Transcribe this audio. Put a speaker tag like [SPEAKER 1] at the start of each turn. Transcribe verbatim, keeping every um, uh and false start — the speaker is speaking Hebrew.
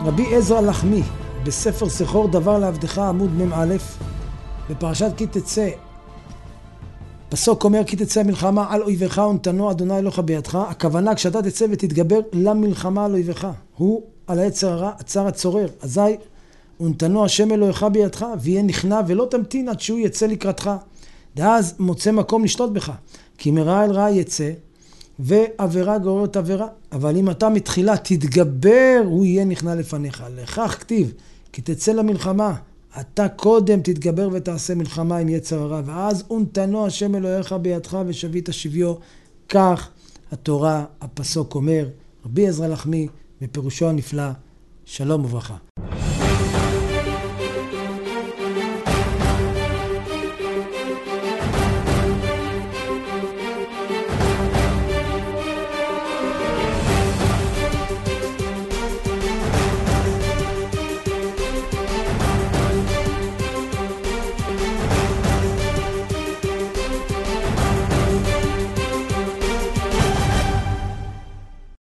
[SPEAKER 1] רבי עזרא לחמי, בספר סחור דבר לעבדך עמוד מ"א, בפרשת כי תצא, פסוק אומר כי תצא מלחמה על אויבך ונתנו אדוני אלוהיך בידך. הכוונה כשאתה תצא ותתגבר למלחמה על אויבך, הוא על היצר הרע, הצר הצורר. אזי ונתנו השם אלוהיך בידך, ויהיה נכנע ולא תמתין עד שהוא יצא לקראתך, ואז מוצא מקום לשלוט בך. כי מרע אל רע יצא, ועבירה גוררת עבירה. אבל אם אתה מתחילה תתגבר, הוא יהיה נכנע לפניך. לכך כתיב, כי תצא למלחמה, אתה קודם תתגבר ותעשה מלחמה עם יצר הרע, ואז ונתנו השם אלוהיך בידך ושבית שביו. כך התורה, הפסוק אומר, רבי עזרא לחמי, בפירושו הנפלא. שלום וברכה.